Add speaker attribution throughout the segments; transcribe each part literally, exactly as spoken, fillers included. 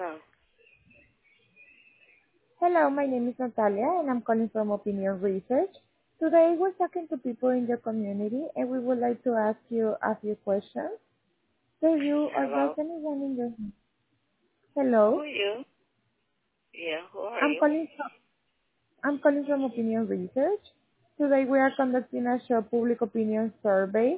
Speaker 1: Hello.
Speaker 2: Hello, my name is Natalia, and I'm calling from Opinion Research. Today, we're talking to people in your community, and we would like to ask you a few questions. Do you or does
Speaker 1: Hello.
Speaker 2: anyone in your...
Speaker 1: Who
Speaker 2: Hello,
Speaker 1: are you? Yeah, who are
Speaker 2: I'm
Speaker 1: you?
Speaker 2: calling from, I'm calling from Opinion Research. Today, we are conducting a short public opinion survey,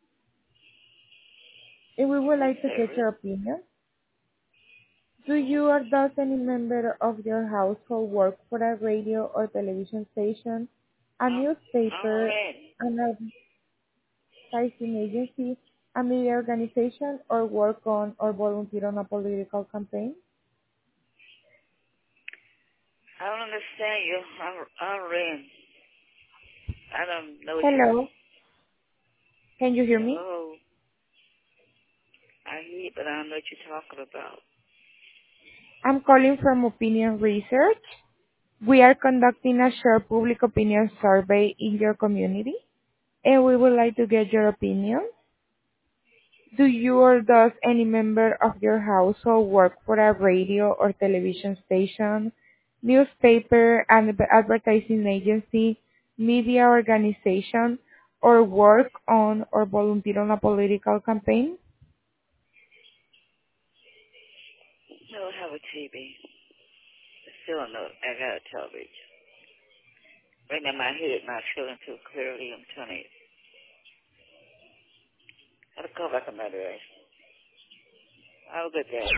Speaker 2: and we would
Speaker 1: What
Speaker 2: like to get
Speaker 1: service?
Speaker 2: your opinion. Do you or does any member of your household work for a radio or television station, a
Speaker 1: I'm, I'm
Speaker 2: newspaper,
Speaker 1: ready.
Speaker 2: an advertising agency, a media organization, or work on or volunteer on a political campaign?
Speaker 1: I don't understand you. I'm, I'm ready. I don't know what you.
Speaker 2: Hello, can you hear me?
Speaker 1: Hello. I hear you, but I don't know what you're talking about.
Speaker 2: I'm calling from Opinion Research. We are conducting a short public opinion survey in your community, and we would like to get your opinion. Do you or does any member of your household work for a radio or television station, newspaper, and advertising agency, media organization, or work on or volunteer on a political campaign?
Speaker 1: No, I have a T V. Still no. I got a television. Right now, my head is not feeling too clearly. I'm telling you. I'll call back another day. Have a good day.